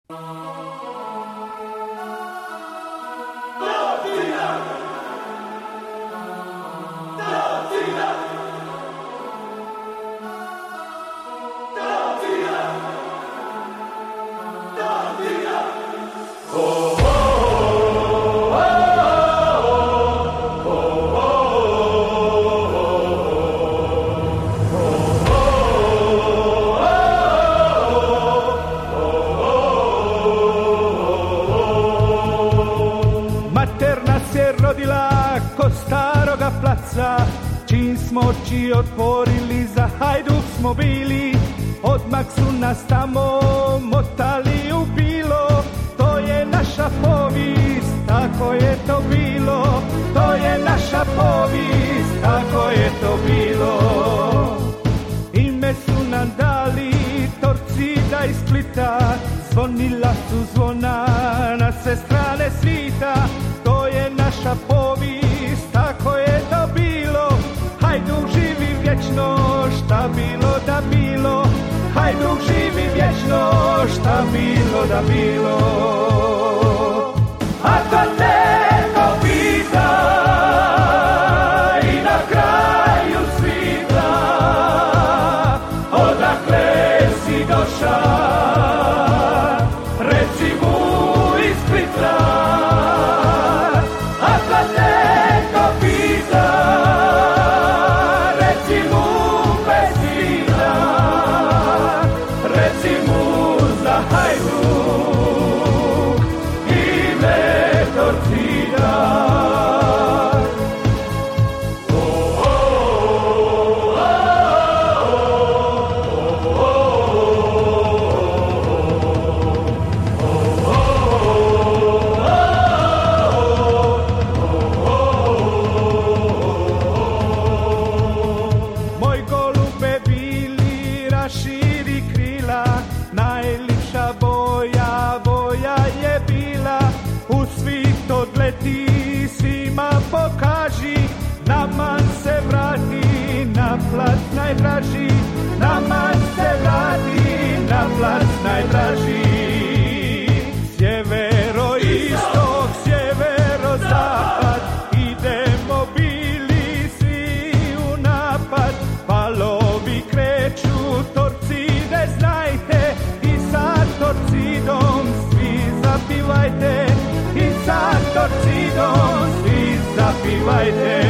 Staroga placa, čim smo oči otvorili, za Hajduk smo bili, odmah su nas tamo motali u bilo. To je naša povijest, tako je to bilo, to je naša povijest, tako je to bilo. Ime su nam dali Torcida iz Splita, zvonila su zvona na sve strane svita. To je naša povijest, tako je to bilo. Hajduk živi vječno, šta bilo da bilo. Hajduk živi vječno, šta bilo da bilo. Ako neko pita i na kraju svita, odakle si došao, reci mu iz Splita. Najdraži, nama se vrati na plac najdraži. Sjevero, istok, sjevero, zapad, idemo bili svi u napad. Valovi kreću, Torcide znajte, i sa Torcidom svi zapivajte, i sa Torcidom svi zapivajte.